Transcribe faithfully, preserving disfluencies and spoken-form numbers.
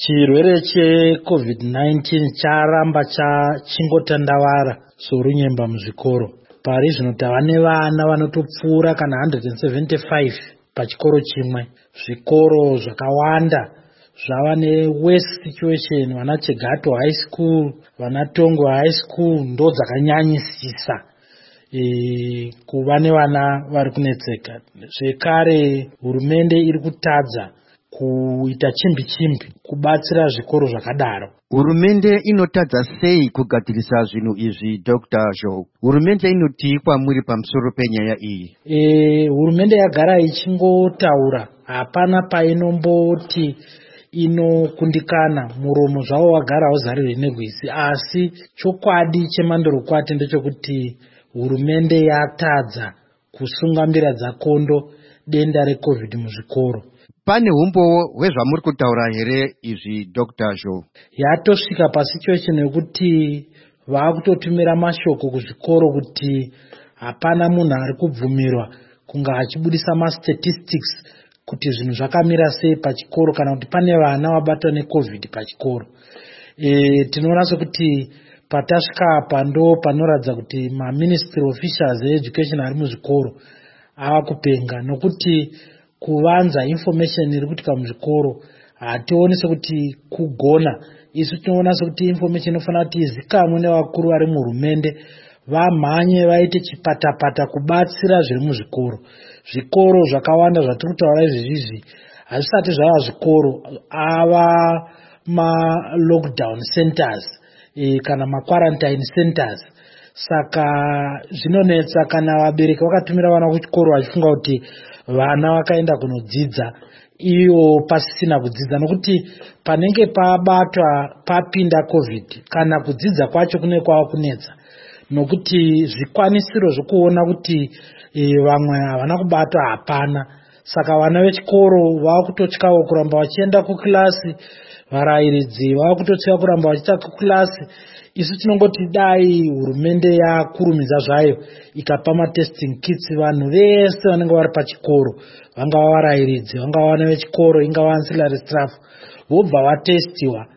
Chirwere cheCovid nineteen charamba chingotandavara sorunyemba muzvikoro. Pari zvino tava nevana vanotopfuura kana one hundred seventy-five pachikoro chimwe. Zvikoro zvakawanda zvava neworse situation. Vana Chegato High School, vana Tongo High School ndo dzakanyanyisisa e, kuva nevana vari kunetseka. Zvekare hurumende iri kutadza kuita chimbi chimbi kubatsira zvikoro zvakadaro. Hurumende inotadza sei kugadzirisa zvinhu izvi Doctor Joe? Hurumende inoti kwamuri pamusoro penyaya iyi? E, hurumende yagara ichingotaura, hapana painomboti inokundikana, muromo zvavo wagara uzarire negwisi. Asi chokwadi chemandorokwati ndechekuti hurumende yatadza kusunga mbira dzakondo denda reCovid muzvikoro. Pane humbowo hwezvamuri kutaura here izvi Doctor Joe? Yatosvika pasituation yekuti vakutotumira mashoko kuzvikoro kuti hapana munhu ari kubvumirwa kunga achibudisa mastatistics kuti zvinhu zvakamira sei pachikoro kana kuti pane vana vabatwa neCovid pachikoro. E, tinoona sekuti patasvika apa ndo panoratidza kuti maministry officials eeducation ari muzvikoro ava kupenga, nokuti kuvanza information iri kutika muzvikoro hationi sekuti kugona. Isu tinoona sekuti information inofanira kuti izikamwe nevakuru vari muhurumende, vamhanye vaite chipatapata kubatsira zviri muzvikoro. Zvikoro zvakawanda zvatiri kutaura izvizvi hazvisati zvava zvikoro, ava ma-lockdown centers e, kana ma-quarantine centers. Saka zvinonetsa kana vabereki vakatumira vana kuchikoro vachifunga kuti vana vakaenda kunodzidza iyo pasisina kudzidza, nokuti panenge pabatwa papinda COVID kana kudzidza kwacho kune kwava kunetsa, nokuti zvikwanisiro zvokuona kuti e, vamwe havana kubatwa hapana. Saka vana vechikoro vava kutotyawo kuramba vachienda kukilasi, varayiridzi vava kutotya kuramba vachiita kukilasi. Isu tinongoti dai hurumende yakurumidza zvayo ikapa matesting kits vanhu vese vanenge vari pachikoro, vangava varayiridzi, vangava vana vechikoro, ingava ancillary staff, vobva vatestiwa